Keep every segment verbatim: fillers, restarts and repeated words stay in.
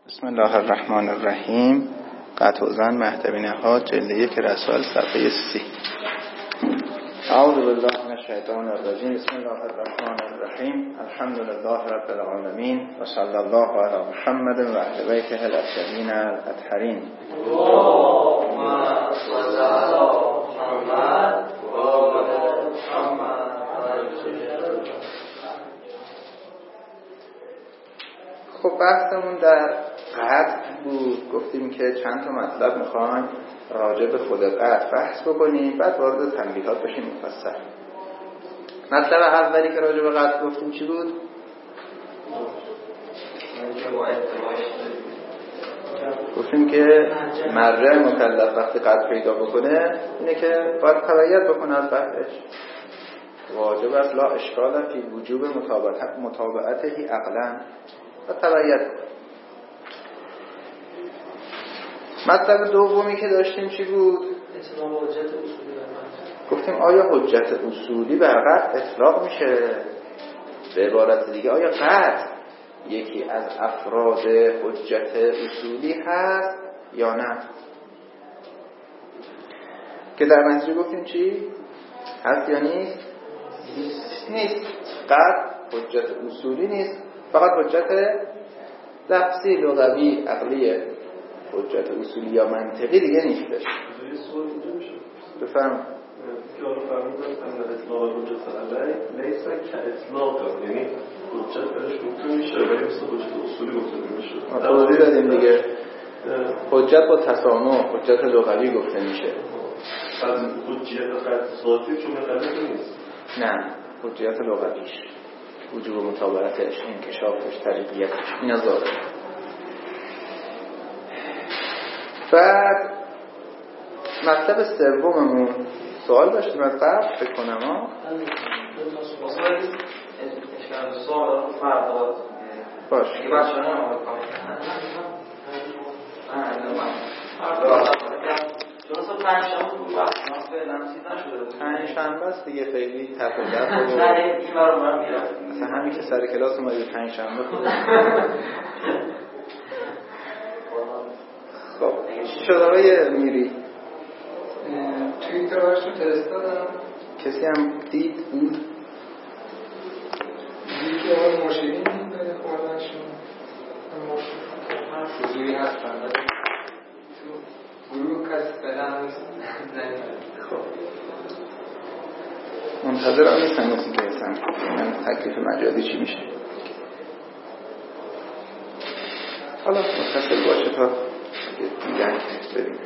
بسم الله الرحمن الرحیم. قطع زن مهدوی نهاد جلد یک رسائل صفحه سی. اعوذ بالله من الشیطان الرجیم. بسم الله الرحمن الرحیم. الحمد لله رب العالمین و صلی الله علی محمد و اهل بیته الاطهرین الاطهرین. اللهم صل علی محمد و آل محمد. خب بحثمون در قطع بود. گفتیم که چند تا مطلب میخوایم راجع به خود قطع بحث بکنیم، بعد وارد تنبیهات بشیم مفصل. مطلب اولی که راجع به قطع گفتیم چی بود؟ گفتیم که مرجع مکلف وقتی قطع پیدا بکنه اینه که باید تبعیت بکنه از قطعش. واجب است لا اشکال فی وجوب مطابقت مطابقته عقلا و تبعیت کنه. مطلب دومی که داشتیم چی بود؟ اتمام حجت اصولی بر گفتیم آیا حجت اصولی بر قطع اطلاق میشه؟ به عبارت دیگه آیا قطع یکی از افراد حجت اصولی هست یا نه؟ که در نتیجه گفتیم چی؟ هست یا نیست؟ نیست. قطع حجت اصولی نیست، فقط حجت لفظی، لغوی، عقلیه. حجت اصولی یا منطقی دیگه نیست. یه سوال اینجا میشه بفرم که آن فرمود ان اطلاق حجت علی لیس کاطلاق، یعنی حجت برش گفته میشه ولی مثل حجت اصولی گفته نمیشه. توضیح دادیم دیگه. حجت با تسامح، حجت لغوی گفته میشه. از حجت قطع ذاتی چون غلط نیست. نه، حجت لغویش، وجوب مطابقتش، انکشافش، طریقیتش، اینا ظاهره. بعد مطلب سوممون سوال داشتیم از قبل فکر کنم ها باش پنج شنبه است دیگه، خیلی تفاوت مثلا همین که سر کلاس اومدید پنج شنبه خود. خب چی شد آقای میری؟ توییتر هاشو فرستادم، کسی هم دید بود؟ دید که آقای مرشدین دید به خوردنشون حضوری هست بنده تو گروه کسی فعلا نزنید. خب منتظر هم نیستم کسی که هستم من تکلیف مجازی چی میشه. حالا متصل باشه تا دیگه بریم.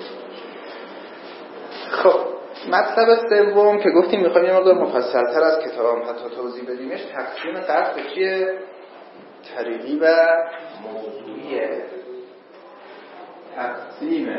خب مطلب سوم که گفتیم میخوایم یه مقدار مفصل‌تر از کتابم حتی توضیح بدیمش، تقسیم قطع به چیه؟ طریقی و موضوعیه. تقسیم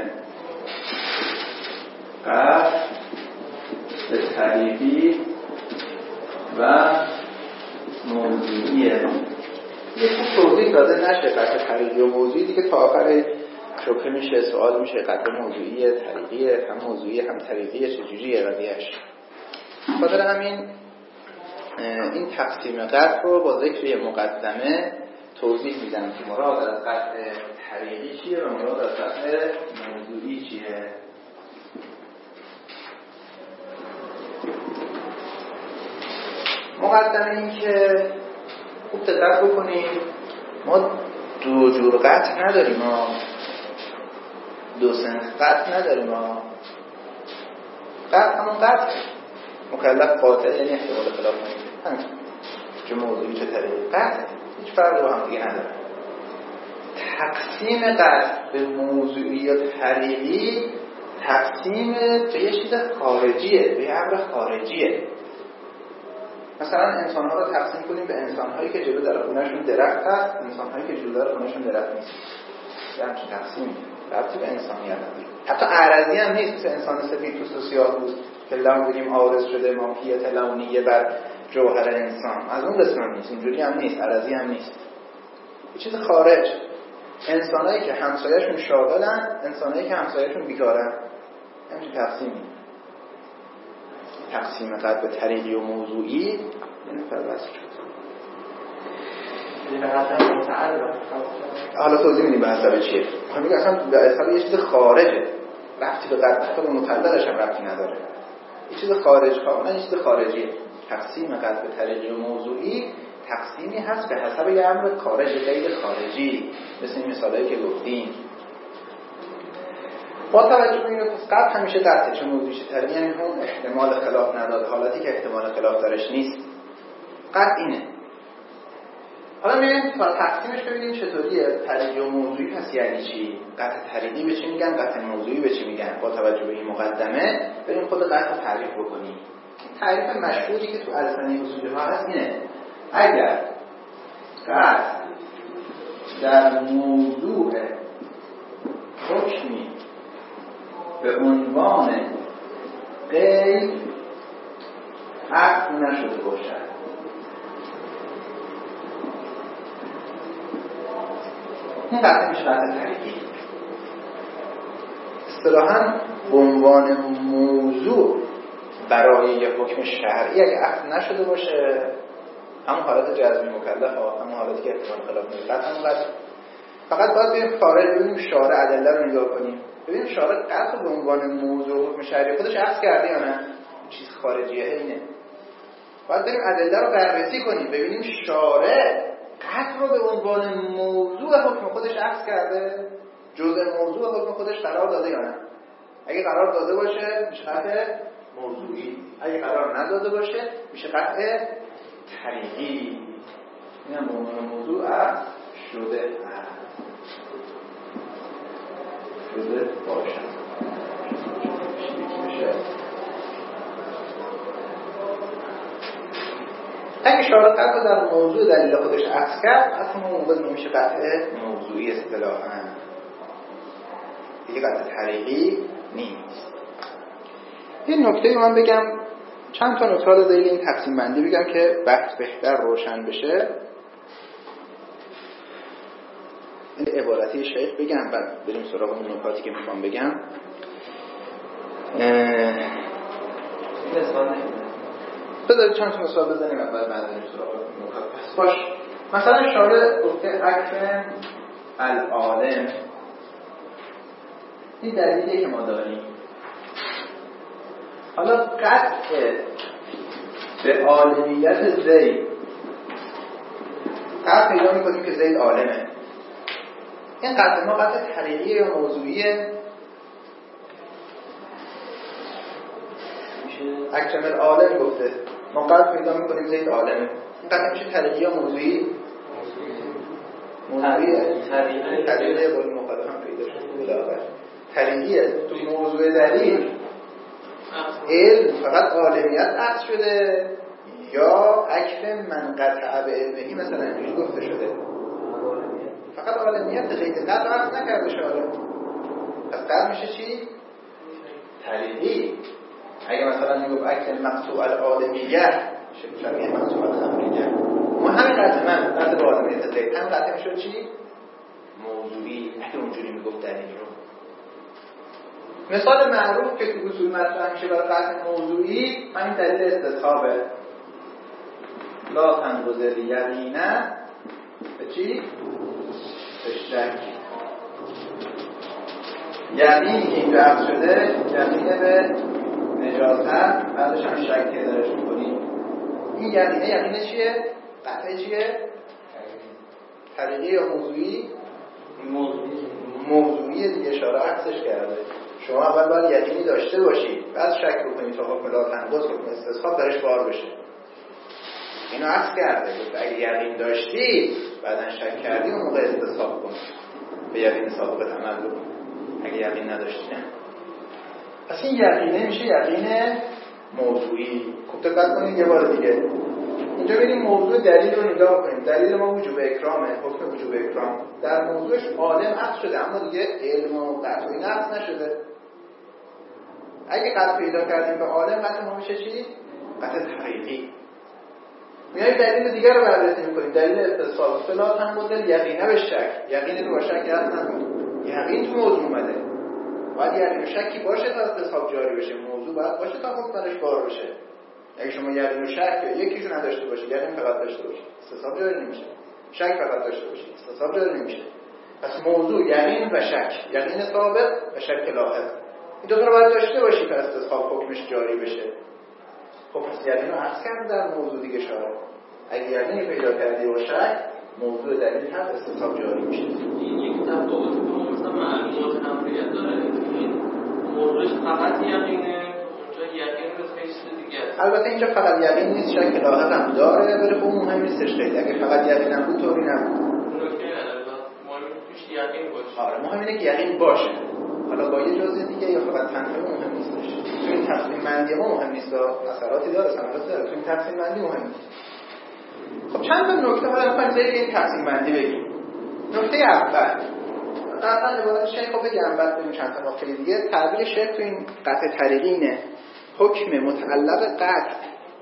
قطع به طریقی و موضوعیه. یه خوب توضیح داده نشه قطع طریقی و موضوعی دیگه تا آخر شبهه میشه، سوال میشه قطع موضوعیه، طریقیه، هم موضوعی هم طریقیه، چجوریه قضیهش. خاطر همین این تقسیم قطع رو با ذکر مقدمه توضیح میدم که مراد از قطع طریقی چیه و مراد از قطع موضوعی چیه. مقدمه این که خوب دقت بکنیم ما دو جور قطع نداریم، ما دو سنخ قطع نداریم. ما قطع همون قطع مکلف قاطع یعنی احتمال خلاف نمیده، چه موضوعی چه طریقی قطع هیچ فرقی با هم دیگه نداره. تقسیم قطع به موضوعی یا طریقی تقسیم به یه چیز خارجیه، به امر خارجیه. مثلا انسان‌ها رو تقسیم کنیم به انسان‌هایی که جلو در خونه‌شون درخت هست، انسان‌هایی که جلو در خونه‌شون درخت نیست. یعنی چه تقسیم ربطی به انسانیت نداره. حتی اعرضی هم نیست، مثل انسان سفید پوست و سیاه پوست که لون بگیم عارض شده ماهیت لونیه بر جوهر انسان، از اون قسم هم نیست. اینجوری هم نیست، اعرضی هم نیست. یه چیز خارج. انسان‌هایی که همسایه‌شون شاغلن، انسان‌هایی که همسایه‌شون بیکارن. همین تقسیم. تقسیم قطع به طریقی و موضوعی یه نفر بس شد. به حسب متعال حالا توضیح میدیم به حسب چیه. من میگم اصلا به حسب یه چیز خارجه، ربطی به قطع حتی به متعلقش هم ربطی نداره. یه چیز خارج کاملا یه چیز خارجیه. تقسیم قطع طریقی و موضوعی تقسیمی هست به حسب یه امر خارج غیر خارجی، مثل این مثالایی که گفتیم. با توجه به اینو پس قطع همیشه قطعه، چه موضوعی چه طریقی، یعنی اون احتمال خلاف نداره، حالتی که احتمال خلاف درش نیست. قطع اینه. حالا میریم تا تقسیمش ببینیم چطوریه. طریقی و موضوعی پس یعنی چی؟ قطع طریقی به چی میگن؟ قطع موضوعی به چی میگن؟ با توجه به این مقدمه بریم خود قطع رو تعریف بکنیم. تعریف مشهوری که تو الفنی اصولی ها هست اینه: اگر قطع در موضوع حکمی به عنوان غیر عقد نشده باشد، این قطعه میشه قطع طریقی. اصطلاحاً به عنوان موضوع برای یک حکم شرعی اگه عقد نشده باشه، همون حالت جزمی مکلف ها، همون حالتی که احتمال خلاف نداره، همون قطع. فقط باید بریم خارج ببینیم شارع ادله رو نگاه کنیم، ببینیم شارع قطع به عنوان موضوع حکم شرعی خودش عکس کرده یا نه. چیز خارجیه اینه. باید بریم ادله رو بررسی کنیم ببینیم شارع قطع رو به عنوان موضوع حکم خودش عکس کرده، جزء موضوع حکم خودش قرار داده یا نه. اگه قرار داده باشه میشه قطع موضوعی، اگه قرار نداده باشه میشه قطع طریقی. اینم به عنوان موضوع عکس شده شده باشد. اگه شارع قطع در موضوع دلیل خودش عکس کرد، اصلا اون موقع نمیشه قطع موضوعی اصطلاحاً، دیگه قطع طریقی نیست. این نکته من بگم، چند تا نکته رو دلیل این تقسیم بندی بگم که بحث بهتر روشن بشه. این عبارتی شیخ بگم بعد بریم سراغ اون نکاتی که میخوام بگم. مثلا نمیدونم بذارید چند تا مثال بزنیم و بعد بریم سراغ نکات. پس باش، مثلا شارع گفته اکرم العالم، این دلیلیه که ما داریم. حالا قطع به عالمیت زید، قطع پیدا میکنیم که زید عالمه. این قطع ما قطع طریقی یا موضوعیه؟ میشه اکرم العالم گفته ما قطع پیدا میکنیم زید عالمه، این قطع میشه طریقی یا موضوعی؟ موضوعیه. طریقی طریقی قول مقدم هم پیدا شد بلاغر طریقیه. تو موضوع دلیل علم فقط عالمیت عکس شده یا اکرم من قطع به علمهی مثلا اینجوری گفته شده؟ فقط عالمیت غیر قطع عکس نکرده شده. پس قطع میشه چی؟ طریقی. اگه مثلا میگفت اکرم مقطوع العالمیه شبیه مقطوع الخمریه، ما همین قطع من قطع به عالمیت غیر هم قطع میشد چی؟ موضوعی. اگه اونجوری میگفت دلیل رو. مثال معروف که تو اصول مطرح میشه برای قطع موضوعی همین دلیل استصحابه. لا تنگذر یقینه به چی؟ به شک. یقینی که این رفت شده یقینه به نجاست، بعدش هم شک که درش میکنیم. این یقینه یقینه چیه؟ قطعه چیه؟ طریقی یا موضوعی؟ موضوعی دیگه شارع عکسش کرده. شما اول باید یقینی داشته باشید بعد شک بکنید تا حکم لا تنقض حکم استصحاب درش بار بشه. اینو عکس کرده. اگه یقین داشتی بعدن شک کردی اون موقع استصحاب کن، به یقین سابقت عمل بکن. اگه یقین نداشتی نه. پس این یقینه میشه یقین موضوعی. خوب دقت کنید یه بار دیگه. اینجا بریم موضوع دلیل رو نگاه کنیم. دلیل ما وجوب اکرامه، حکم وجوب اکرام. در موضوعش عالم عکس شده اما دیگه علم و قطع و این عکس نشده. اگه قطع پیدا کردیم به عالم، قطع ما میشه چی؟ قطع طریقی. میاییم دلیل دیگر رو بررسی میکنیم. دلیل اتصال فلات هم مدل یقینه به شک. یقین رو با شک هست نکنیم. یقین تو موضوع اومده. باید یقین شکی باشه تا اتصال جاری بشه. موضوع باید باشه تا حکمش بار بشه. اگه شما یقین و شک یکیشو نداشته باشید، یقین فقط داشته باشید، اتصال جاری نمیشه. شک فقط داشته باشید استصحاب جاری نمیشه. پس موضوع یقین و شک، یقین ثابت و شک لاحق، این دو تا رو باید داشته باشی که استصحاب حکمش جاری بشه. خب پس یقین رو عکس کرد در موضوع دیگه شارع. اگه یقینی پیدا کردی و شک، موضوع دلیل هم استصحاب جاری میشه. این یک تفاوت که مثلا معلومات امریت داره، این موضوعش فقط یقینه، اونجا یقین به خیلی دیگه است. البته اینجا فقط یقین نیست، شک لاحق هم داره، ولی خب مهم نیستش خیلی. اگه فقط یقین هم بود طوری نبود. نکته نداره، مهم توش یقین باشه. آره مهم اینه که یقین باشه. حالا با یه جزء دیگه یا فقط تنفی مهم نیستش. تو این تقسیم بندی ما مهم نیست، اثراتی داره، ثمراتی داره. تو این تقسیم بندی مهم نیست. خب چند تا نکته حالا می‌خوایم بریم این تقسیم بندی بگیم. نکته اول، قطعا عبارت شیخ رو بگم بعد بریم چند تا نکته دیگه. تعبیر شیخ تو این قطع طریقی اینه: حکم متعلق قطع.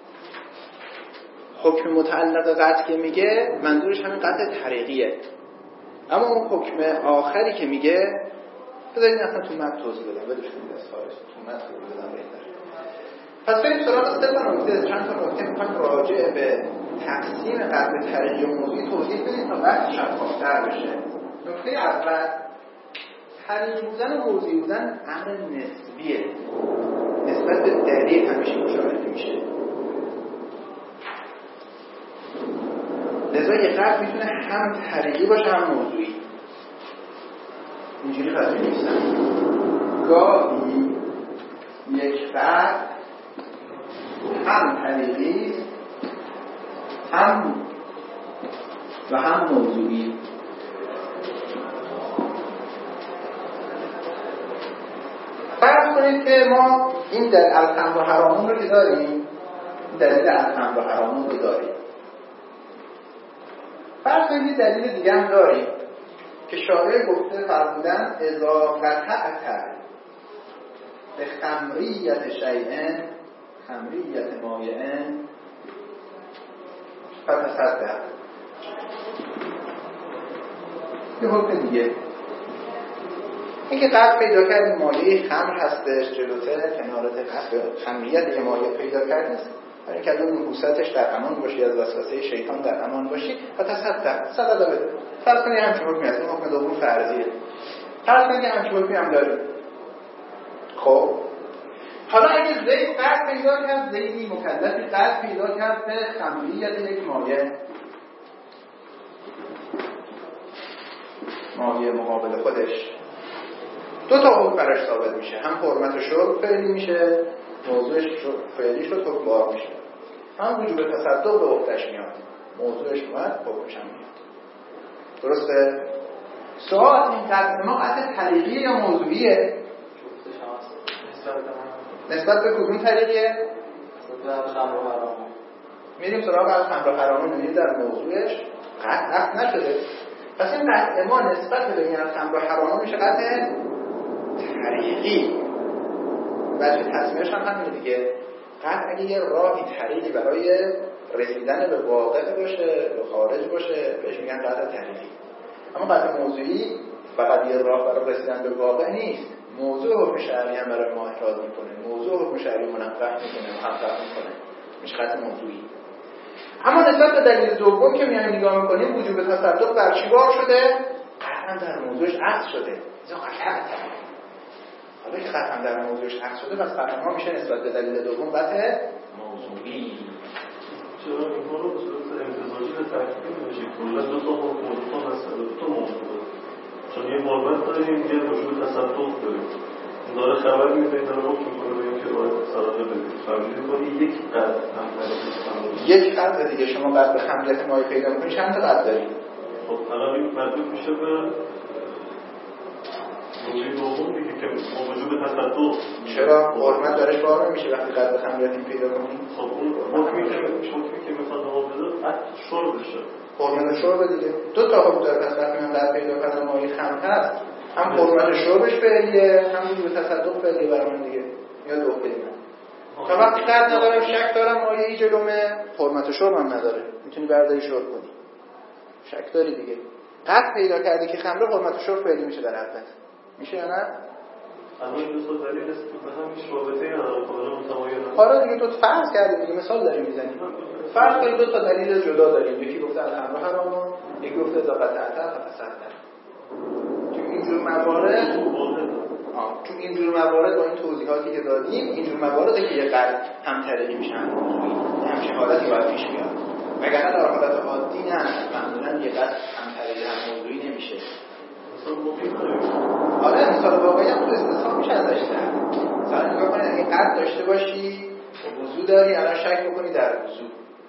حکم متعلق قطع که میگه منظورش همین قطع طریقیه. اما اون حکم آخری که میگه بذارید اصلا تو متن توضیح بدم، بدش کنید از خارج تو متن توضیح بدم بهتره. پس بریم سراغ سه تا نکته، چند تا نکته میخوایم راجع به تقسیم قطع طریقی و موضوعی توضیح بدیم تا بحث شفاف‌تر بشه. نکته اول، طریقی بودن و موضوعی بودن امر نسبیه، نسبت به دلیل همیشه مشاهده میشه. لذا یک قطع میتونه هم طریقی باشه هم موضوعی. اینجوری پس می‌نویسم: گاهی یک قطع هم طریقی هم و هم موضوعی. فرض کنید که ما این دلیل الخمر و حرامون رو که داریم، دلیل الخمر و حرامون رو داریم. فرض کنید دلیل دیگه هم داریم که شارع گفته فرمودن اذا قطعت به خمریت شیئن خمریت مایعن فتصدق. یه حکم دیگه اینکه قطع پیدا کردیم مایه خمر هستش جلوتر کنارت قطع خمریت یه مایه پیدا کردیم، برای اینکه اون نحوستش در امان باشی، از وسوسه شیطان در امان باشی و تصدق صدقه بده. فرض کنید همچین حکمی هست، این حکم دوم فرضیه. فرض کنید که همچین حکمی هم داریم. خب حالا اگه زید قطع پیدا کرد، زیدی مکلفی قطع پیدا کرد به خمریت یک مایه، مایه مقابل خودش، دو تا حکم براش ثابت میشه، هم حرمت شرب فعلی میشه، موضوعش فعلی شد حکم بار میشه، هم وجوب تصدق به عهده‌اش میاد، موضوعش اومد حکمش هم میاد. درسته؟ سوال این قطع ما قطع طریقیه یا موضوعیه؟ نسبت به کدوم طریقیه؟ نسبت به خمر و حرام. میریم سراغ از خمر و حرام، میریم در موضوعش قطع نشده. پس این قطع ما نسبت به این خمر و حرام میشه قطع طریقی. وجه تصمیمش هم همینه دیگه. قطع اگه یه راهی طریقی برای رسیدن به واقع باشه، به خارج باشه، بهش میگن قطع طریقی. اما قطع موضوعی فقط یه راه برای رسیدن به واقع نیست، موضوع حکم شرعی هم برای ما احراز میکنه، موضوع حکم شرعی منفح میکنه، محقق میکنه، میشه قطع موضوعی. اما نسبت به دلیل دوم که میایم نگاه میکنیم، وجوب تصدق بر چی بار شده؟ قطعا در موضوعش عکس شده. اینجا قطعا حالا که قطعا در موضوعش عکس شده، پس قطعا ما میشه نسبت به دلیل دوم قطع موضوعی. چرا این رو به صورت امتزاجی به ترکیب میشه؟ کلا دو تا حکم دو تا مسئله دو تا موضوع. چون یه حرمت داریم، یه وجوب تصدق داریم. داره خبر میده، داره حکم میکنه به اینکه باید صدقه بدید. فهمیدید کنی یک قطع هم یک قطع دیگه. شما قطع به خمریت مایه پیدا میکنید، چند تا قطع دارید؟ خب الان این مربوط میشه به موضوع دوم دیگه که با وجوب تصدق. چرا حرمت درش بار نمیشه وقتی قطع به خمریت پیدا کنید؟ خب اون حکمی که حکمی که میخواد جواب بده قطع شربشه. حرمت شرب دیگه. دو تا حکم داره. پس وقتی من قطع پیدا کردم مایه خمر هست، هم حرمت شربش فعلیه، هم وجوب تصدق فعلیه برای من دیگه. یا دو کلمه. تا وقتی قطع ندارم، شک دارم مایه‌ای جلومه، حرمت شربم نداره، میتونی برداری شرب کنی. شک داری دیگه. قطع پیدا کردی که خمره، حرمت شرب فعلی میشه در حقیقت. میشه یا نه؟ الان این دو تا دلیل به هم هیچ رابطه‌ای نداره، کاملا متمایز. آره دیگه، تو فرض کردیم دیگه، مثال داریم میزنیم. فرض کنید دو تا دلیل جدا داریم، یکی گفته الامر حرام، یکی گفته اذا قطعت فتصدق. تو اینجور موارد آه تو اینجور موارد با این توضیحاتی که دادیم، اینجور مواردی که یه قطع همطرفی میشن موضوعی، همچین حالتی باید پیش بیاد. وگرنه در حالت عادی نه، معمولا یه قطع همطرفی هم موضوعی نمیشه. آره مثال واقعی هم تو استثنا میشه ازش در. مثلا نگاه کنید اگه قطع داشته باشی وضو داری، الان شک بکنی در وضو،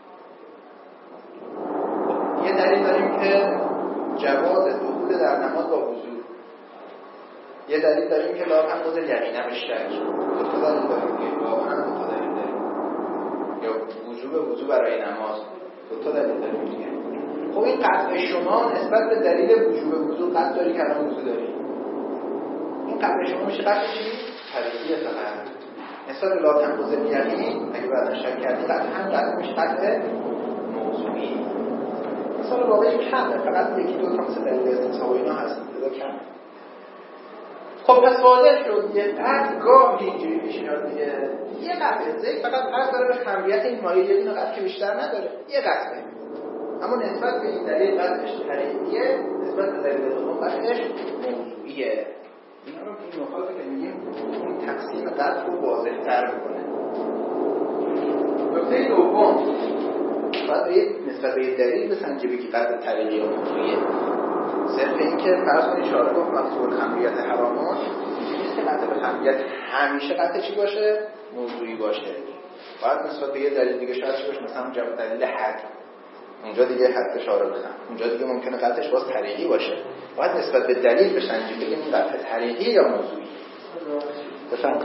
یه دلیل داریم که جواز دخول در نماز با وضو، یه دلیل داریم که لا تنقض الیقین بالشک، دو تا دلیل داریم که واقعا دو تا دلیل داریم، یا وجوب وضو برای نماز، دو تا دلیل داریم دیگه. خب این قطع شما نسبت به دلیل وجوب وضو قطع داری که الان وضو داری، این قطع شما میشه قطع چی؟ طریقیه فقط نسبت به لا تنقض الیقین. اگه بعدا شک کردی قطع هم قطع میشه قطع موضوعی. مثال واقعی کمه، فقط یکی دو تا مثل دلیل استثناء و اینا هست، تعداد کمه. خب پس واضح شد یه قطع گاهی اینجوری پیش میاد دیگه، یه قطع ذکر فقط فرق داره به خمریت این مایه، یه دونه قطع که بیشتر نداره، یه قطعه، اما نسبت به این دلیل قطعش طریقیه، نسبت به دلیل دوم قطعش موضوعیه. اینا رو این مخالفه که میگیم این تقسیم قطع رو واضح‌تر میکنه. نکته دوم، باید نسبت به دلیل بسنجه بگی قطع طریقی یا موضوعیه. صرف این که فرض کنید اشاره گفت مقصود خمریت حرامون نیست که قطع به خمریت همیشه قطع چی باشه؟ موضوعی باشه. باید نسبت به یه دلیل دیگه شاید چی باشه، مثلا اونجا دلیل حد، اونجا دیگه حد اشاره بزن، اونجا دیگه ممکنه قطعش باز طریقی باشه. باید نسبت به دلیل بسنجه بگیم این قطع طریقی یا موضوعی. بفهم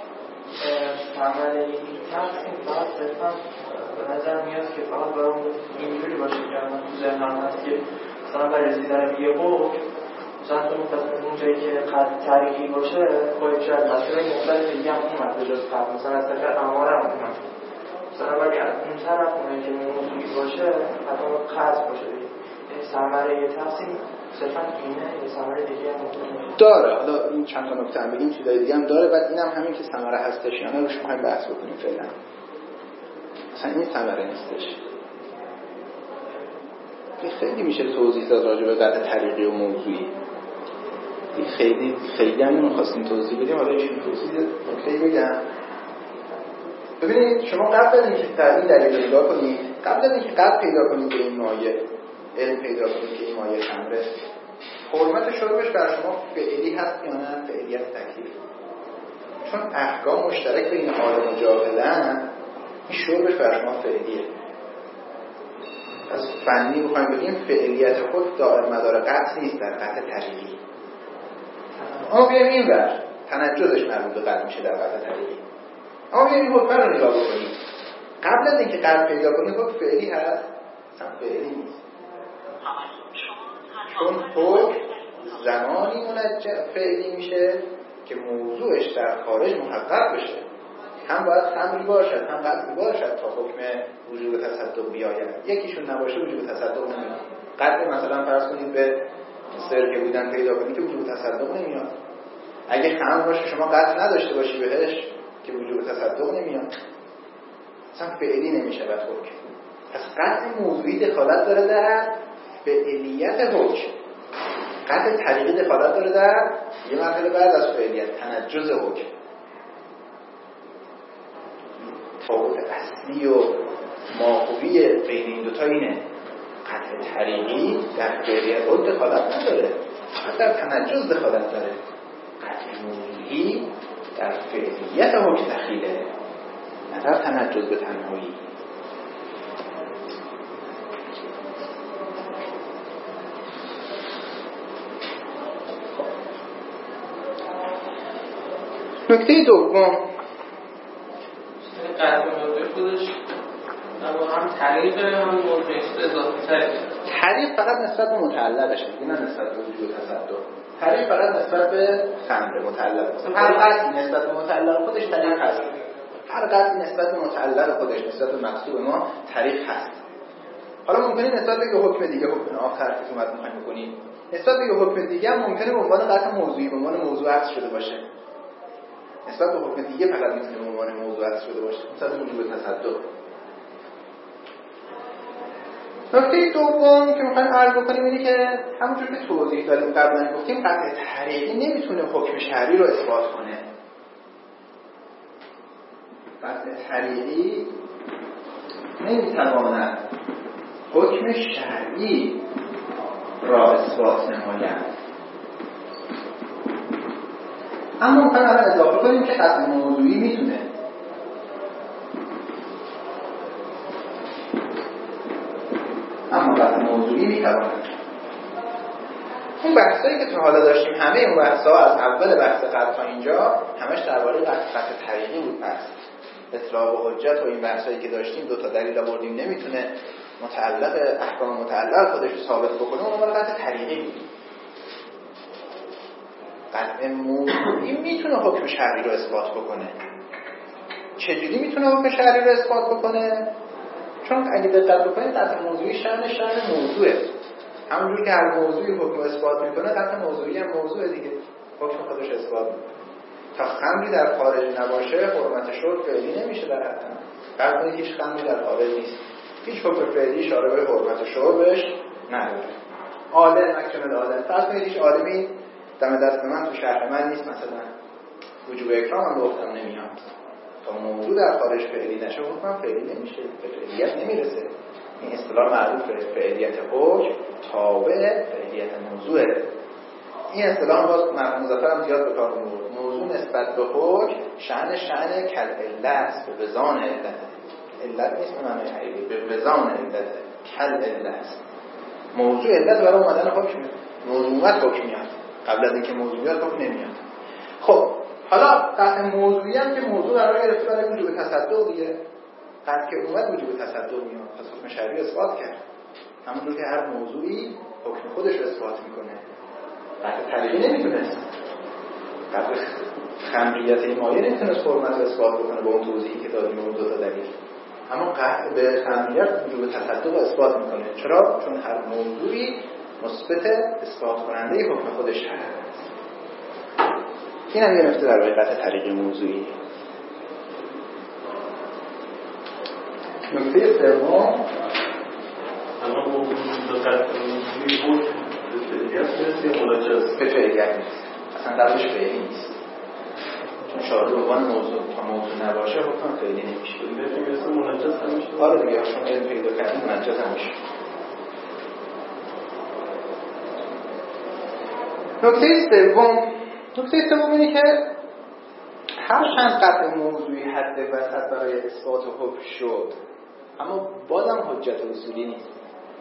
عمل این تقسیم فقط صرفا به نظر میاد که فقط برای اینجوری باشه که من تو ذهنم هست که مثلا برای رسیدن به یه حکم مثلا اون تصمیم اونجایی که قطع طریقی باشه باید شاید مسئله مختلف دیگه هم اومد به جز قطع، مثلا از طرف اماره هم اومد، مثلا ولی از اون طرف اونایی که موضوعی باشه حتی قطع باشه دیگه. یعنی ثمره یه تقسیم صرفا اینه، یه ثمره دیگه هم داره. حالا این چند تا نکته هم بگیم، چیزای دیگه هم داره. بعد اینم همین که ثمره هستش یا نه روش می‌خوایم بحث بکنیم فعلا. مثلا این ثمره نیستش. خیلی میشه توضیح داد راجع به قطع طریقی و موضوعی. خیلی خیلی هم نمی‌خواستیم توضیح بدیم، حالا این توضیح خیلی بگم. ببینید شما قبل از اینکه تعیین دلیل پیدا کنید، قبل از اینکه قطع پیدا کنید به این مایه، علم پیدا کنید که این مایه خمره، حرمت شربش بر شما فعلی هست یا نه؟ فعلیت تکلیف. چون احکام مشترک بین حال مجاهدن، این شربش بر شما فعلیه. از فنی بخوایم بگیم فعلیت خود دائر مدار قطع نیست در قطع طریقی. اما بیایم این بر تنجزش مربوط به قطع میشه در قطع طریقی. اما بیایم این حکم رو نگاه بکنیم. قبل از اینکه قطع پیدا کنید حکم فعلی هست؟ اصلا فعلی نیست. چون حکم زمانی منجم فعلی میشه که موضوعش در خارج محقق بشه. هم باید خمری باشد هم قطعی باشد تا حکم وجوب تصدق بیاید. یکیشون نباشه وجوب تصدق نمیاد. قطعی مثلا فرض کنید به سرکه بودن پیدا کنید که وجوب تصدق نمیاد. اگه خمر باشه شما قطع نداشته باشی بهش که وجوب تصدق نمیاد. اصلا فعلی نمیشه بعد حکم. پس قطع موضوعی دخالت داره در فعلیت حکم. قطع طریقی دخالت داره در یه مرحله بعد از فعلیت، تنجز حکم. تفاوت اصلی و ماهوی بین این دوتا اینه. قطع طریقی در فعلیت حکم دخالت نداره، در تنجز دخالت داره. قطع موضوعی در فعلیت حکم دخیله، نه در تنجز به تنهایی. نکته دوم، قطع موضوع خودش اما هم طریق هم موضوعش اضافه تره. طریق فقط نسبت به متعلقشه، نه نسبت به وجود تصدق. طریق فقط نسبت به خمر متعلق. هر قطعی نسبت به متعلق خودش طریق هست. هر قطعی نسبت به متعلق خودش نسبت به مقصود ما طریق هست. حالا ممکنه نسبت به یه حکم دیگه، حکم آخر که اومد می‌خوایم بکنیم، نسبت به یه حکم دیگه هم ممکنه به عنوان قطع موضوعی، به عنوان موضوع عکس شده باشه. نسبت به حکم دیگه فقط میتونه به عنوان موضوع عطف شده باشه، مثلا وجوب تصدق. نکته دوم که میخوایم عرض بکنیم اینه که همونجور که توضیح دادیم قبلا گفتیم قطع طریقی نمیتونه حکم شرعی رو اثبات کنه. قطع طریقی نمیتواند حکم شرعی را اثبات نماید. اما میخوایم الان اضافه کنیم که قطع موضوعی میتونه. اما قطع موضوعی میتواند. اون بحثایی که تو حالا داشتیم همه اون بحثا از اول بحث قطع تا اینجا همش درباره قطع طریقی بود. پس اطلاق و حجت و این بحثایی که داشتیم دو تا دلیل آوردیم نمیتونه متعلق احکام متعلق خودش رو ثابت بکنه، اون مال قطع طریقی بود. قطع موضوعی میتونه حکم شرعی رو اثبات بکنه. چجوری میتونه حکم شرعی رو اثبات بکنه؟ چون اگه دقت بکنید قطع موضوعی شأن شأن موضوعه. همونجور که هر موضوعی حکم اثبات میکنه قطع موضوعی هم موضوع دیگه حکم خودش اثبات میکنه. تا خمری در خارج نباشه حرمت شرب فعلی نمیشه در حد قبل اینکه هیچ خمری در خارج نیست، هیچ حکم فعلی اشاره به حرمت شربش نداره. عالم مکتمل عالم، فرض کنید هیچ عالمی دم دست من تو شهر من نیست، مثلا وجوب اکرام هم گفتم نمیاد، تا موضوع در خارج فعلی نشه حکم فعلی نمیشه، به فعلیت نمیرسه. این اصطلاح معروفه، فعلیت حکم تابع فعلیت موضوعه. این اصطلاح باز مرحوم مظفر هم زیاد به کار می‌برد. موضوع نسبت به حکم شأن شأن کل علت به وزان علت. علت نیست به معنی حقیقی، به وزان علت، کل علت. موضوع علت برای اومدن حکم، موضوعیت حکم میاد. قبل از اینکه موضوعیت حکم نمیاد. خب حالا قطع موضوعی هم که موضوع قرار گرفته برای وجوب تصدق دیگه. قطع که اومد وجوب تصدق میاد. پس حکم شرعی اثبات کرد. همونجور که هر موضوعی حکم خودش رو اثبات میکنه. قطع طریقی نمیتونست، قطع خمریت این مایه نمیتونست حرمت رو اثبات بکنه با اون توضیحی که دادیم اون دو تا دلیل. اما قطع به خمریت وجوب تصدق رو اثبات میکنه. چرا؟ چون هر موضوعی مثبت اثبات کننده حکم خودش هست. این هم یه نکته در واقع قطع طریقی موضوعی. نکته سوم اما موضوع قطع موضوعی بود به فعلیت نیست، اصلا قبلش فعلی نیست، چون شارع به عنوان موضوع تا موضوع نباشه حکم فعلی نمیشه. دیگه مثل منجز هم میشه. آره دیگه چون علم پیدا کردیم منجز هم میشه. نکته سوم نکته سوم اینه که هر چند قطع موضوعی حد وسط برای اثبات حکم شد، اما بازم حجت اصولی نیست.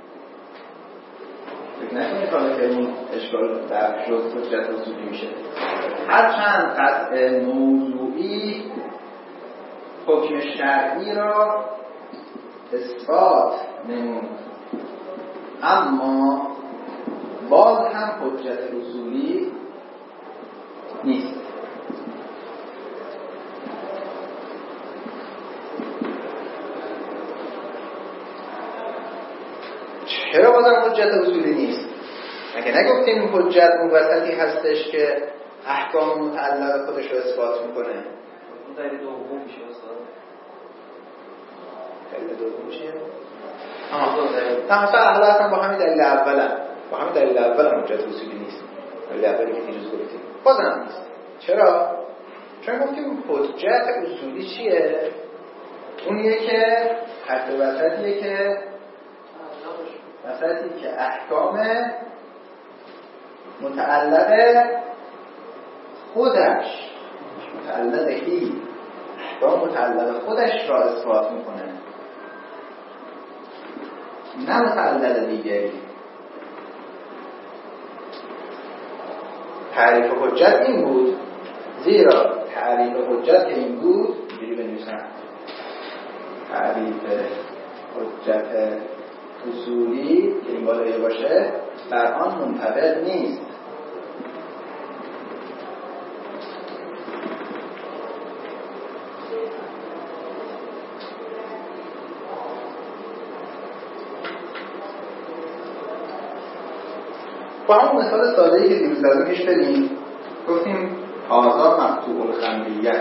نکنید حالا که این اشکال در شد حجت اصولی میشه. هر چند قطع موضوعی حکم شرعی را اثبات نمود، اما باز هم حجت اصولی نیست. چرا بازم حجت اصولی نیست؟ مگه نگفتیم حجت اون وسطی هستش که احکام متعلق خودش رو اثبات میکنه؟ اون دلیل دوم میشه استاد. دلیل دوم چیه؟ آها نه مثلا احلا با همین دلیل اولم با همین دلیل اولم حجت اصولی نیست. دلیل اولی که دیروز گفتیم بازم نیست. چرا؟ چون گفتیم حجت اصولی چیه؟ اونیه که حد وسطیه که وسطی که احکام متعلق خودش متعلق هی احکام متعلق خودش را اثبات میکنه، نه متعلق دیگری. تعریف حجت این بود، زیرا تعریف حجت که این بود اینجوری بنویسم: تعریف حجت اصولی که این بالایی باشه بر آن منطبق نیست. با همون مثال ساده‌ای که دیروز زدیم پیش بریم. گفتیم هذا مقطوع الخمریه.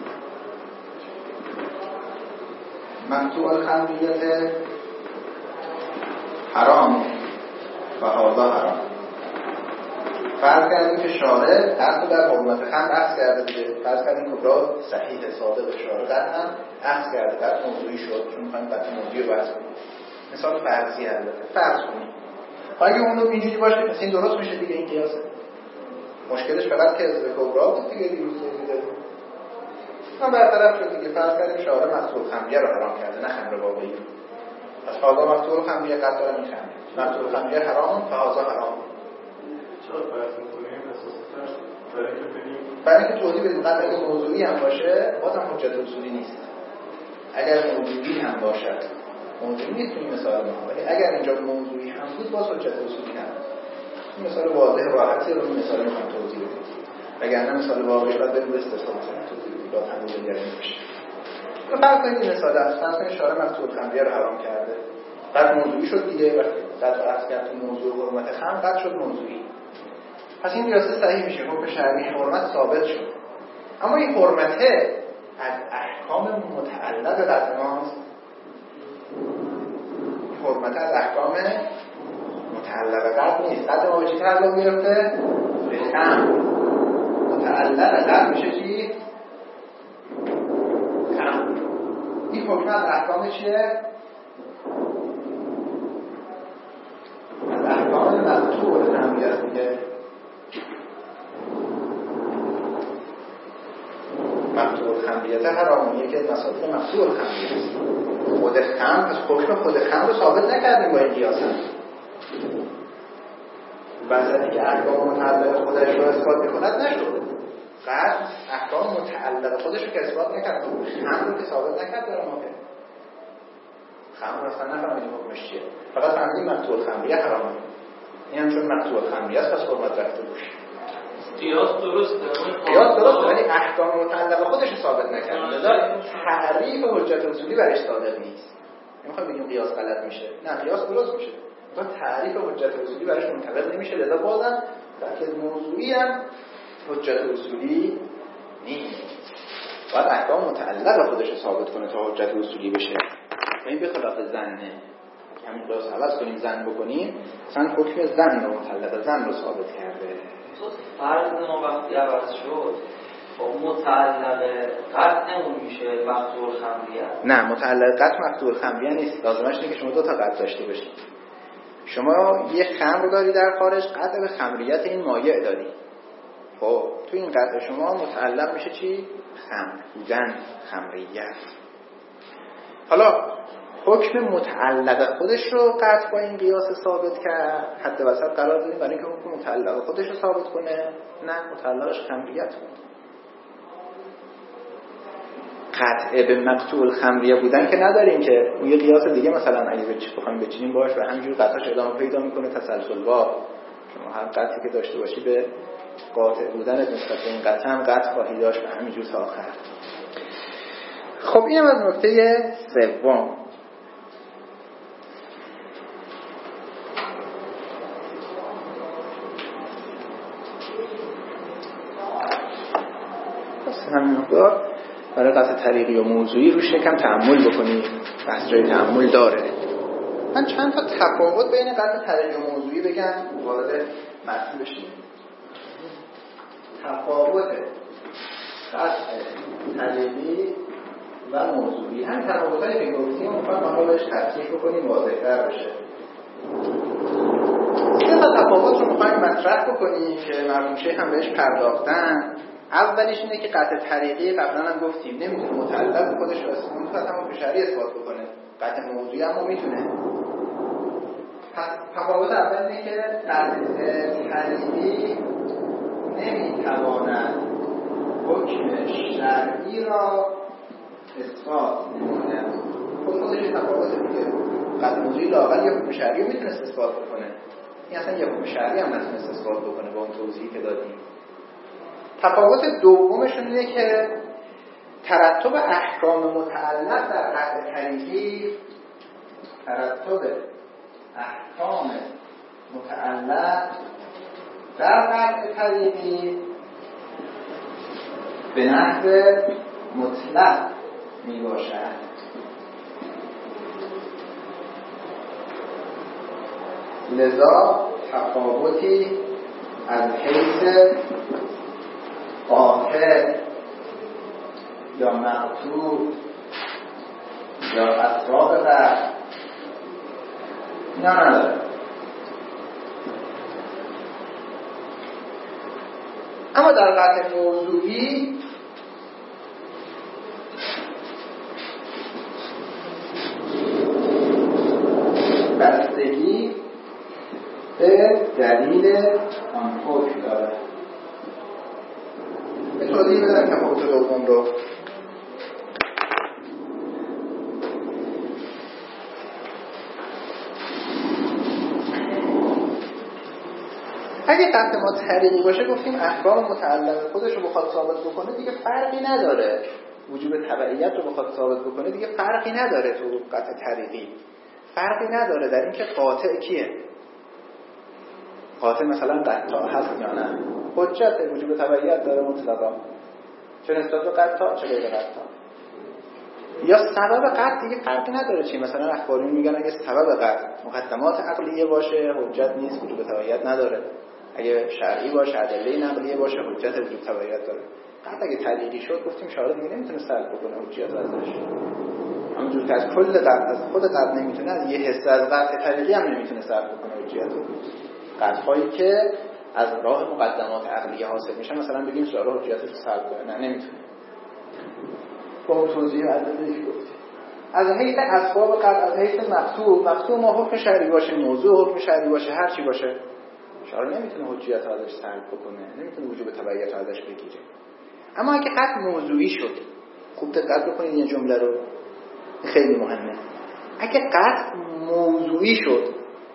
مقطوع الخمریت حرام و هذا حرام. فرض کردیم که شارع حتی در حرمت خمر اخذ کرده دیگه. فرض کردیم کبرا صحیح صادق شارع قطعا اخذ کرده، قطع موضوعی شد، چون میخوایم قطع موضوعی رو بحث کنیم. مثال فرضی البته فرض کنیم اگه اون رو اینجوری باشه پس این درست میشه دیگه. این قیاسه. مشکلش فقط که از کبرا بود دیگه. دیروز دیدیم ما برطرف شد دیگه. فرض کردیم شارع مقطوع خمریه رو حرام کرده، نه خمر واقعی. پس هذا مقطوع خمریه قطع داره میخنه. مقطوع خمریه حرام و هذا حرام. چرا فرض می‌کنیم اساس فرض برای اینکه ببینیم برای اینکه توضیح بدیم قطع اگه موضوعی هم باشه بازم حجت اصولی نیست. اگر موضوعی هم باشه موضوعی نیست توی مثال ما، ولی اگر اینجا موضوعی هم بود باز حجت اصولی نداره. این مثال واضح راحتی رو این مثال میخوام توضیح بدیم. وگرنه مثال واقعی باید بریم به استثنا مثلا توضیح بدیم با تمویل دیگری نمیشه. تو فرض کنید این مثال است. فرض کنید شارع مقطوع خمریه رو حرام کرده. بعد موضوعی شد دیگه. وقتی قطع اخذ کرد تو موضوع حرمت خمر قطع شد موضوعی. پس این قیاس صحیح میشه. حکم شرعی حرمت ثابت شد. اما این حرمته از احکام متعلق قطع ماست. حرمت از احکام متعلق قطع نیست. قطع ما به چی تعلق میرفته؟ به خمر. متعلق قطع میشه چی؟ خمر. این حکم از احکام چیه؟ از احکام مقطوع خمریه است دیگه. مقطوع خمریت حرامونیه که مسائل مقطوع خمریه است. خود خمر، پس حکم خود خمر رو ثابت نکردیم با این قیاس. وضعی که احکام متعلق خودش رو اثبات میکند نشد. قطع احکام متعلق خودش رو که اثبات نکرد، خمر رو که ثابت نکرد داره ما که خمر اصلا نفهمیدیم حکمش چیه. فقط فهمیدیم مقطوع خمریه حرامه. این هم چون مقطوع خمریه است پس حرمت رفته باشه. قیاس درسته. قیاس درسته ولی احکام متعلق خودش رو ثابت نکرد. لذا تعریف حجت اصولی برش صادق نیست. نمیخوام بگیم قیاس غلط میشه. نه قیاس درست میشه. لذا تعریف حجت اصولی برش منطبق نمیشه. لذا بازم در موضوعی هم حجت اصولی نیست. باید احکام متعلق خودش رو ثابت کنه تا حجت اصولی بشه. و این به خلاف زنه. همین قیاس عوض کنیم زن بکنیم، مثلا حکم زن رو متعلق زن رو ثابت کرده. فرض ما وقتی عوض شد با متعلق قطع اون میشه مقطوع خمریه. نه متعلق قطع مقطوع خمریه نیست. لازمش اینه که شما دو تا قطع داشته باشید. شما یه خمر داری در خارج، قطع به خمریت این مایع داری. خب تو این قطع شما متعلق میشه چی؟ خمر بودن، خمریت. حالا حکم متعلق خودش رو قطع با این قیاس ثابت کرد، حد وسط قرار دادیم برای اینکه حکم متعلق خودش رو ثابت کنه. نه متعلقش خمریت بود. قطع به مقطوع خمریه بودن که نداریم که اون یه قیاس دیگه مثلا اگه بخوایم بچینیم باش و همینجور قطعش ادامه پیدا میکنه تسلسل با شما هر قطعی که داشته باشی به قاطع بودن نسبت به این قطع هم قطع خواهی داشت و همینجور تا آخر. خب اینم از نکته سوم. همین مقدار برای قطع طریقی و موضوعی روش یکم تأمل بکنید. بحث جای تأمل داره. من چند تا تفاوت بین قطع طریقی و موضوعی بگم وارد متن بشیم. تفاوت قطع طریقی و موضوعی هم تفاوتایی که گفتیم میخوام ما بهش تصریح بکنیم واضح‌تر بشه. سه تا تفاوت رو میخوایم مطرح بکنیم که مرحوم شیخ هم بهش پرداختن. اولیش اینه که قطع طریقی قبلا هم گفتیم نمیتونه متعلق خودش رو اثبات کنه، به شرعی اثبات بکنه. قطع موضوعی هم میتونه. تفاوت اول اینه که قطع طریقی نمیتواند حکم شرعی را اثبات نماید. خود خودش تفاوت دیگه. قطع موضوعی لااقل یه حکم شرعی رو میتونه اثبات بکنه. این اصلا یه حکم شرعی هم نتونه اثبات بکنه با اون توضیحی که دادیم. تفاوت دومشون اینه که ترتب احکام متعلق در قطع طریقی ترتب احکام متعلق در قطع طریقی به نحو مطلق می باشد. لذا تفاوتی از حیث قاطع یا مقطوع یا اسباب قطع نه نداره. اما در قطع موضوعی بستگی به دلیل آن حکم داره. به توضیح بدم که حکم دوم رو اگه قطع ما طریقی باشه گفتیم احکام متعلق خودش رو بخواد ثابت بکنه دیگه فرقی نداره، وجوب تبعیت رو بخواد ثابت بکنه دیگه فرقی نداره. تو قطع طریقی فرقی نداره در اینکه قاطع کیه، قاطع مثلا قطع هست یا نه، حجت وجوب تبعیت داره مطلقا چه نسبت به قطع چه غیر قطع، یا سبب قطع دیگه فرقی نداره چی. مثلا اخباریون میگن اگه سبب قطع مقدمات عقلیه باشه حجت نیست، وجوب تبعیت نداره. اگه شرعی باشه ادله نقلیه باشه حجت وجوب تبعیت داره. قطع اگه تعلیقی شد گفتیم شارع دیگه نمیتونه سلب بکنه حجت ازش، همونجور که از کل قطع از خود قطع نمیتونه، از یه حصه از قطع تعلیقی هم نمیتونه سلب بکنه حجت. قطعایی که از راه مقدمات عقلیه حاصل میشن مثلا بگیم شارع حجتش رو سلب کنه، نه نمیتونه. با اون توضیح ادله که گفتیم از حیث اسباب قطع، از حیث مقطوع، مقطوع ما حکم شرعی باشه، موضوع حکم شرعی باشه، هر چی باشه شارع نمیتونه حجیت ازش سلب بکنه، نمیتونه وجوب تبعیت ازش بگیره. اما اگه قطع موضوعی شد، خوب دقت بکنید این جمله رو، خیلی مهمه. اگه قطع موضوعی شد،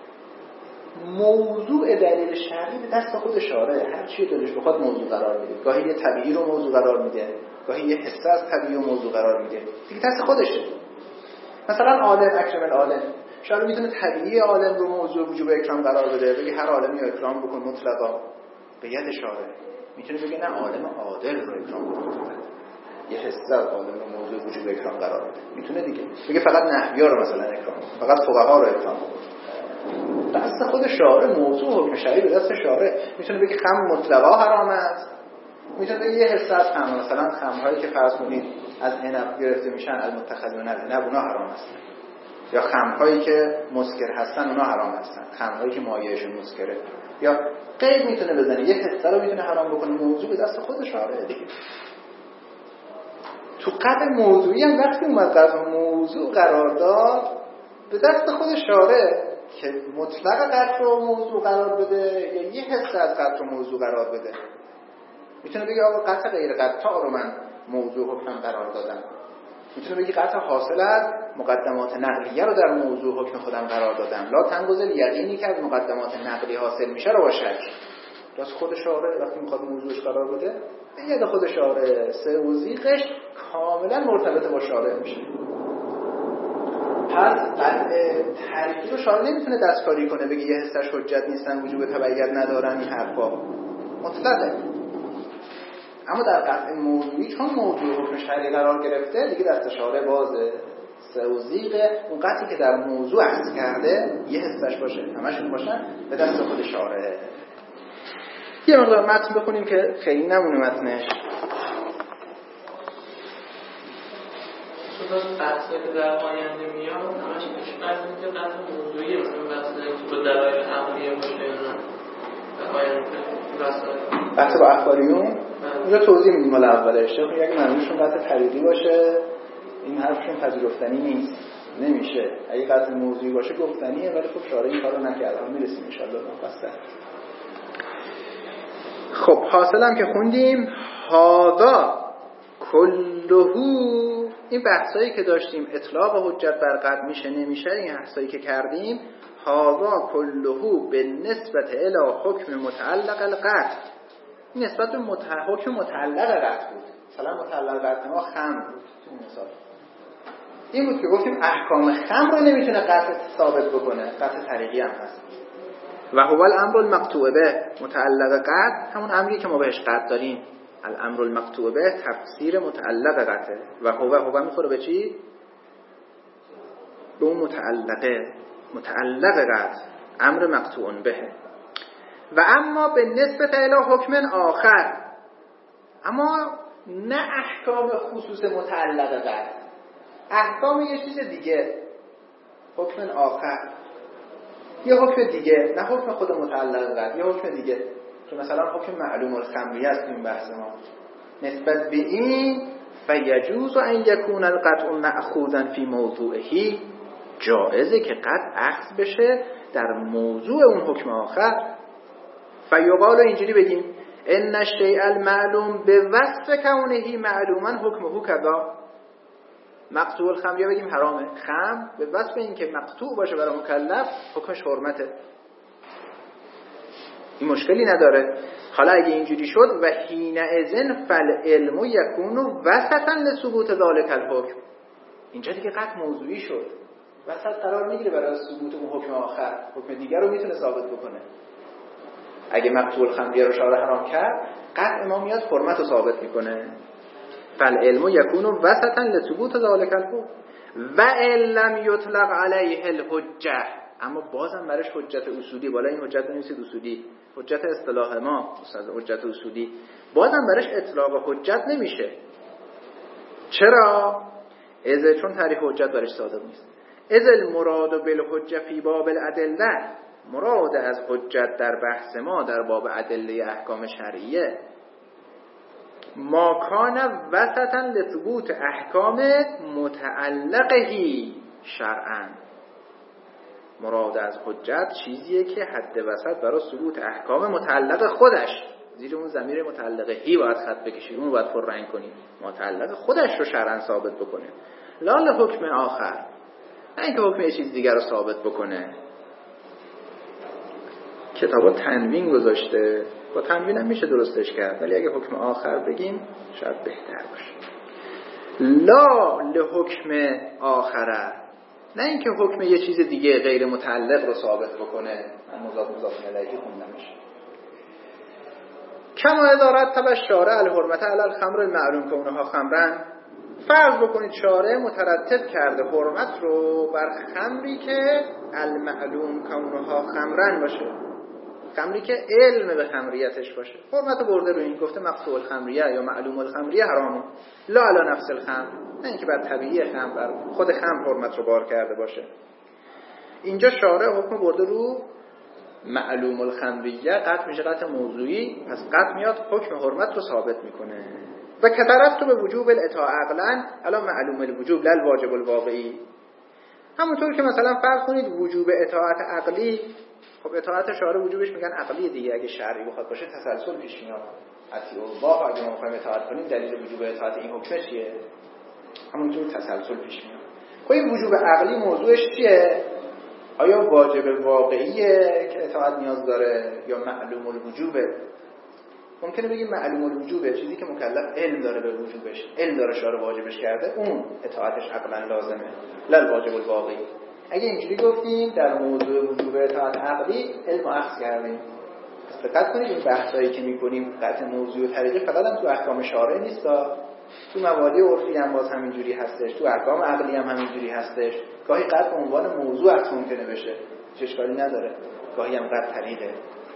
موضوع دلیل شرعی به دست خود شارع، هر چی دلش بخواد موضوع قرار میده. گاهی یه طبیعی رو موضوع قرار میده، گاهی یه حصه از طبیعی رو موضوع قرار میده، دیگه دست خودشه. مثلا عالم، اکرم العالم، شارع میتونه طبیعی عالم رو موضوع وجوب اکرام قرار بده، بگه هر عالمی رو اکرام بکن مطلقا، به ید شارع. میتونه بگه نه عالم عادل رو اکرام بکن، یه حصه از عالم رو موضوع وجوب اکرام قرار بده. میتونه دیگه بگه فقط نحوی‌ها رو مثلا اکرام بکن، فقط فقها رو اکرام بکن. دست خود شارع، موضوع حکم شرعی به دست شارع. میتونه بگه خمر مطلقا حرام است، میتونه بگه یه حصه از خمر، مثلا خمرهایی که فرض کنید از عنب گرفته میشن، المتخذون العنب، اونا حرام هستن، یا خمرهایی که مسکر هستن اونا حرام هستن، خمرهایی که مایعشون مسکره، یا قید میتونه بزنه، یه حصه رو میتونه حرام بکنه. موضوع به دست خود شارع دیگه. تو قطع موضوعی هم وقتی اومد قطع موضوع قرار داد به دست خود شارع که مطلق قطع رو موضوع قرار بده یا یه حصه از قطع رو موضوع قرار بده. میتونه بگه آقا قطع غیر قطع رو من موضوع حکم قرار دادم، میتونه بگه قطع حاصل از مقدمات نقلیه رو در موضوع حکم خودم قرار دادم. لا تنگذل یقینی که از مقدمات نقلی حاصل میشه رو با شک. راست خود شارع وقتی میخواد موضوعش قرار بده به ید خود شارع، سه و زیقش کاملا مرتبط با شارع میشه. پس قطع طریقی رو شارع نمیتونه دستکاری کنه بگه یه حصهش حجت نیستن، وجوب تبعیت ندارن، این حرفا مطلقه. اما در قطع موضوعی چون موضوع حکم شرعی قرار گرفته دیگه دست شارع بازه. سه و زیقه اون قطعی که در موضوع عکس کرده یه حصهش باشه، همشون باشن، به دست خود شارع. یه مقدار متن بخونیم که خیلی نمونه متنش. چون بحثایی که در آینده میاد همش میشه بحثی که قطع موضوعیه، مثلا بحثایی که با دلایل عقلیه باشه یا نه در آینده بحث با اخباریون اونجا توضیح میدیم مال اولش. اگه منظورشون قطع طریقی باشه این حرفشون پذیرفتنی نیست، نمیشه. اگه قطع موضوعی باشه گفتنیه، ولی خب شارع این کارو نکرده. هم میرسیم ان شاء الله مفصل. خب حاصلم که خوندیم هاذا کلهو، این بحثایی که داشتیم اطلاق حجت بر قطع میشه نمیشه، این بحثایی که کردیم هاذا کلهو به نسبت الی حکم متعلق القطع، این نسبت به مت... حکم متعلق قطع بود. مثلا متعلق قطع ما خمر بود. مثلا این بود که گفتیم احکام خمر رو نمیتونه قطع ثابت بکنه، قطع طریقی هم هست. و هو الامر المقطوع به، متعلق قطع همون امری که ما بهش قطع داریم، الامر المقطوع به تفسیر متعلق قطعه و هو هو میخوره به چی؟ به اون متعلقه، متعلق قطع، امر مقطوع به. و اما به نسبت الی حکم آخر، اما نه احکام خصوص متعلق قطع، احکام یه چیز دیگه، حکم آخر یه حکم دیگه، نه حکم خود متعلق قطع، یه حکم دیگه که مثلا حکم معلوم الخمریه است. این بحث ما نسبت به این فیجوز ان یکون القطع مأخوذا فی موضوعه، جائزه که قطع اخذ بشه در موضوع اون حکم آخر. فیقال اینجوری بگیم ان الشیء المعلوم به وصف کونه معلوما حکمه کذا. مقطوع الخمریه بگیم حرامه، خمر به وصف این که مقطوع باشه برای مکلف حکمش حرمته، این مشکلی نداره. حالا اگه اینجوری شد و حینئذ فالعلم یکون وسطا لثبوت ذلک الحکم، اینجا دیگه قطع موضوعی شد، وسط قرار میگیره برای ثبوت اون حکم آخر، حکم دیگر رو میتونه ثابت بکنه. اگه مقطوع الخمریه رو شارع حرام کرد، قطع ما میاد حرمت رو ثابت میکنه. فالعلم یکون وسطا لثبوت ذلک الحکم و ان لم یطلق علیه الحجه، اما بازم برش حجت اصولی، بالا این حجت نمیشه اصولی، حجت اصطلاح ما استاد حجت اصولی، بازم برش اطلاق حجت نمیشه. چرا؟ از چون تعریف حجت برش صادق نیست. از المراد بالحجه فی باب الادله، مراد از حجت در بحث ما در باب ادله احکام شرعیه ما کان وسطا لثبوت احکام متعلقه شرعا، مراد از حجت چیزیه که حد وسط برای ثبوت احکام متعلق خودش، زیر اون ضمیر متعلقه هی باید خط بکشید، اون باید پررنگ کنید، متعلق خودش رو شرعا ثابت بکنه، لا حکم آخر، نه اینکه حکم یه چیز دیگر رو ثابت بکنه. کتابا تنوین گذاشته، با تنوین هم میشه درستش کرد، ولی اگه حکم آخر بگیم شاید بهتر باشه. لا لحکم آخره، نه اینکه حکم یه چیز دیگه غیر متعلق رو ثابت بکنه. من مضاف مضاف الیه خوندمش. کما اذا رتب الشارع الحرمت علی الخمر المعلوم کونها خمرن، فرض بکنید شارع مترتب کرده حرمت رو بر خمری که المعلوم کونها خمرن باشه، خمری که علم به خمریتش باشه، حرمت برده رو این گفته مقطوع الخمریه یا معلوم الخمریه حرامه، لا علی نفس الخمر، نه اینکه بر طبیعی خمر بر خود خمر حرمت رو بار کرده باشه. اینجا شارع حکم برده رو معلوم الخمریه، قطع میشه قطع موضوعی، پس قطع میاد حکم حرمت رو ثابت میکنه. و کترت تو به وجوب الاطاعه عقلا الا معلوم الوجوب لا الواجب الواقعی، همونطور که مثلا فرض کنید وجوب اطاعت عقلی، خب اطاعت شارع وجوبش میگن عقلی دیگه، اگه شرعی بخواد باشه تسلسل پیش میاد، اطیع الله اگه ما بخوایم اطاعت کنیم دلیل وجوب اطاعت این حکم چیه؟ همونطور تسلسل پیش میاد. خب این وجوب عقلی موضوعش چیه؟ آیا واجب واقعیه که اطاعت نیاز داره یا معلوم الوجوبه؟ ممکنه بگیم معلوم الوجوبه، چیزی که مکلف علم داره به وجوبش، علم داره شارع واجبش کرده، اون اطاعتش عقلا لازمه، لا الواجب الواقعی. اگه اینجوری گفتیم در موضوع وجوب اطاعت عقلی علم اخذ کردیم. پس دقت کنید این بحثایی که می‌کنیم قطع موضوع و طریقی فقط هم تو احکام شارع نیستا، تو مبادی عرفی هم باز همینجوری هستش، تو احکام عقلی هم همینجوری هستش. گاهی قطع به عنوان موضوع اصلا ممکنه بشه، چه اشکالی نداره، گاهی هم قطع طریقه.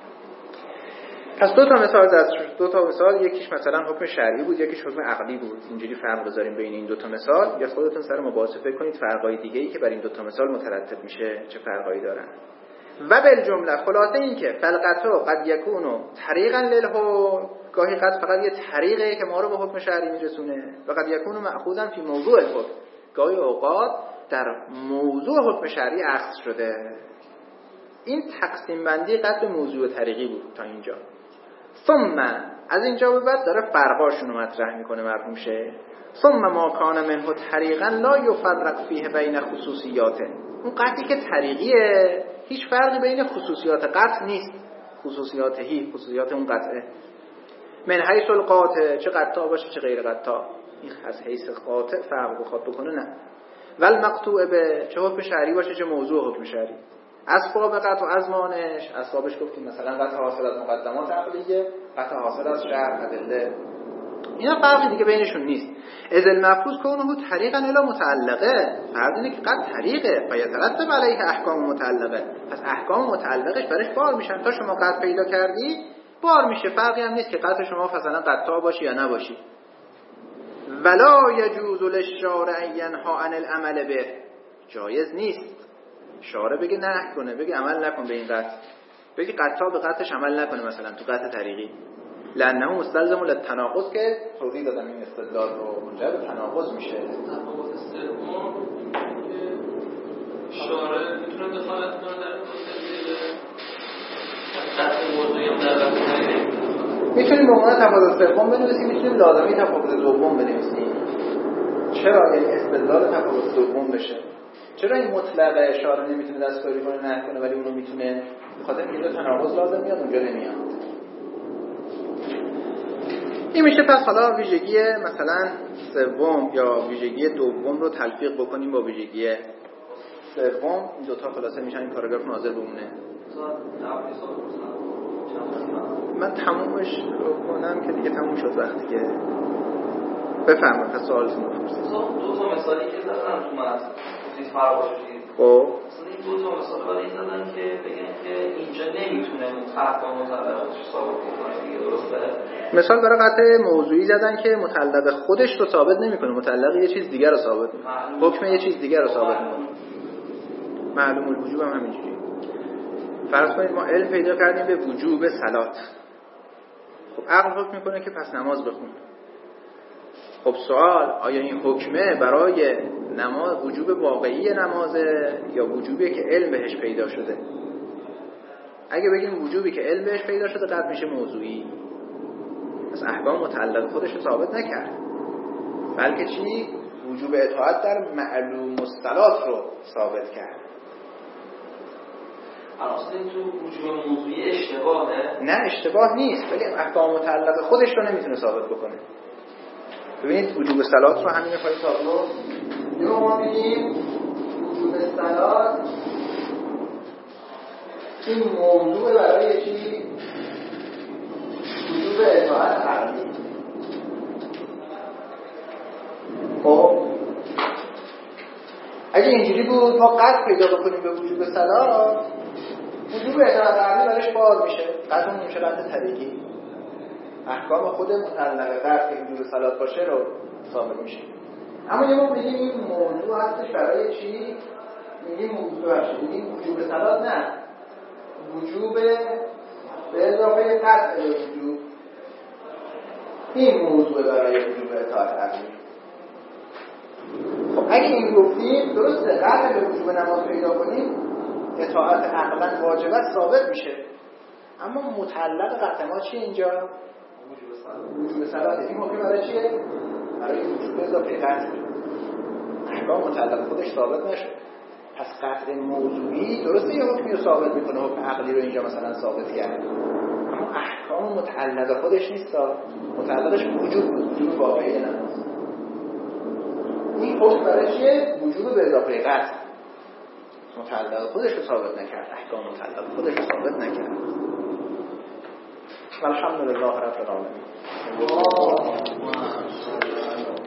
پس دو تا مثال از دو تا مثال، یکیش مثلا حکم شرعی بود، یکیش حکم عقلی بود. اینجوری فرق بذاریم بین این دو تا مثال، یا خودتون سر مباحثه فکر کنید فرقای دیگه‌ای که بر این دو تا مثال مترتب میشه چه فرقایی دارن. و بالجمله خلاصه این که فلقطو قد یکونو طریقا للحکم، گاهی قد فقط یه طریقه که ما رو به حکم شرعی میرسونه، و قد یکونو مأخوذا فی موضوع الحکم، گاهی اوقات در موضوع حکم شرعی اخذ شده. این تقسیم بندی قد موضوع طریقی بود تا اینجا. ثم از اینجا به بعد داره فرقاشون رو مطرح میکنه مرحوم شه. ثم ما کان منه طریقا لا یفرق فیه بین خصوصیاته، اون قطعی که طریقیه هیچ فرقی بین خصوصیات قطع نیست، خصوصیات هی خصوصیات اون قطعه، من حیث القاطع چه قطع باشه چه غیر قطع، این از حیث قاطع فرق بخواد بکنه نه. ول مقطوع به چه حکم شرعی باشه چه موضوع حکم شرعی. اسباب قطع و ازمانش، اسبابش گفتیم مثلا قطع حاصل از مقدمات عقلیه، قطع حاصل از شرع ادله اینا فرقی دیگه بینشون نیست. از المفروض کونه طریقا الی متعلقه، فرض اینه که قد طریقه و یترتب علیه احکام متعلقه، پس احکام متعلقش برش بار میشن. تا شما قد پیدا کردی بار میشه، فرقی هم نیست که قد شما مثلا قطع باشی یا نباشی. ولا یجوز للشارع ان ینها عن العمل به، جایز نیست شارع بگه نه کنه، بگه عمل نکن به این قطع، بگه قطع به قطعش عمل نکنه، مثلا تو قطع طریقی، لانه مستلزم للتناقض، که توضیح دادم این استدلال رو منجر به تناقض میشه. تفاوت سوم شارع میتونه دخالت کنه در قطع موضوعی هم در قطع، میتونیم به عنوان تفاوت سوم بنویسیم، میتونیم لازمی تفاوت دوم بنویسیم. چرا یعنی استدلال تفاوت دوم بشه؟ چرا این مطلق شارع نمیتونه دستکاری کنه نه کنه ولی اونو میتونه؟ بخاطر اینکه تناقض لازم میاد اونجا نمیاد. این میشه. پس حالا ویژگی مثلا سوم یا ویژگی دوم رو تلفیق بکنیم با ویژگی سوم، این دوتا خلاصه میشن این پاراگراف ناظر بمونه. من تمومش کنم که دیگه تموم شد وقتی که بفهمم. پس سوالتون رو پرسید. دو تا مثالی که زدن تو من چیز فرق باشه. خب مثلا این دو تا مثال برای این زدن که بگن که اینجا نمیتونه احکام متعلقش ثابت کنه دیگه، درسته؟ مثال برای قطع موضوعی زدن که متعلق خودش رو ثابت نمیکنه، متعلق یه چیز دیگر رو ثابت میکنه، حکم یه چیز دیگر رو ثابت میکنه. معلوم الوجوب هم همینجوری. فرض کنید ما علم پیدا کردیم به وجوب صلات، خب عقل حکم میکنه که پس نماز بخون. خب سوال، آیا این حکمه برای نماز وجوب واقعی نمازه یا وجوبیه که علم بهش پیدا شده؟ اگه بگیم وجوبی که علم بهش پیدا شده قطع میشه موضوعی، پس احکام متعلق خودش رو ثابت نکرد، بلکه چی؟ وجوب اطاعت در معلوم الصلات رو ثابت کرد. اصلا تو وجوب موضوعی اشتباهه؟ نه اشتباه نیست، ولی احکام متعلق خودش رو نمیتونه ثابت بکنه. ببینید وجوب صلات رو همین پای تابلو یا ما میگیم وجوب صلات این موضوع برای چی؟ وجوب اطاعت عقلی. خب اگه اینجوری بود ما قطع پیدا بکنیم به وجوب صلات، وجوب اطاعت عقلی برش باز میشه، قطع میشه قطع طریقی، احکام خود متعلقه قطع که وجوب صلات باشه رو ثابت میشه. اما یه ما میگیم این موضوع هستش برای چی؟ میگیم موضوع هستش، میگیم وجوب صلات نه، وجوب به اضافه قطع وجوب، این موضوع برای وجوب اطاعت عقلی. خب اگه این گفتیم درسته، قطع به وجوب نماز پیدا کنیم اطاعت عقلا واجبت ثابت میشه، اما متعلق قطع ما چیه اینجا؟ وجوب صلات. این موقع برای چیه؟ برای وجوب اضافه قطع. احکام متعلق خودش ثابت نشد، پس قطع موضوعی درسته یه حکمی رو ثابت میکنه، حکم عقلی رو اینجا مثلا ثابت کرد، اما احکام متعلق خودش نیست، متعلقش وجوب وجوب واقعی نماز. این حکم برای چیه؟ وجوب به اضافه قطع، متعلق خودش رو ثابت نکرد، احکام متعلق خودش رو ثابت نکرد. الحمدلله رب العالمین.